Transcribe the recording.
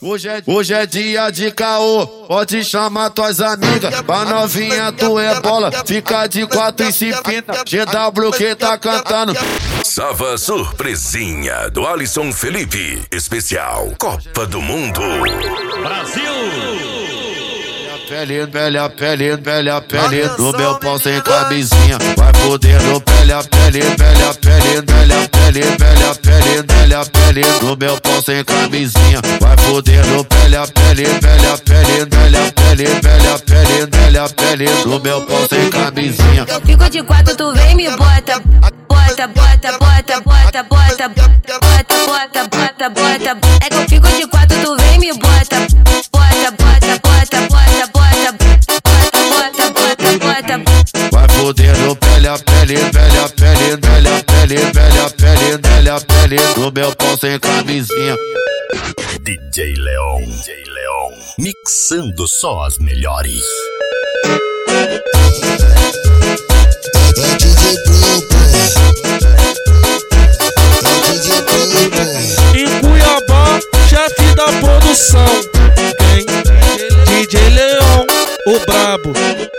Hoje é dia de caô, pode chamar tuas amigas. Pra novinha tu é bola, fica de 4 e se pinta. GW que tá cantando. Sava surpresinha do Alisson Felipe, especial Copa do Mundo. Brasil! Velha pele do meu pau sem camisinha. Vai foder no pele do meu pau sem camisinha. Vai foder no pele do meu pau sem camisinha. Eu fico de 4, tu vem me bota. É que eu fico de 4, tu vem me bota. Vai foder no pele do meu pau sem camisinha. DJ Leon, mixando só as melhores. Em Cuiabá, chefe da produção. Quem? DJ Leon, o brabo.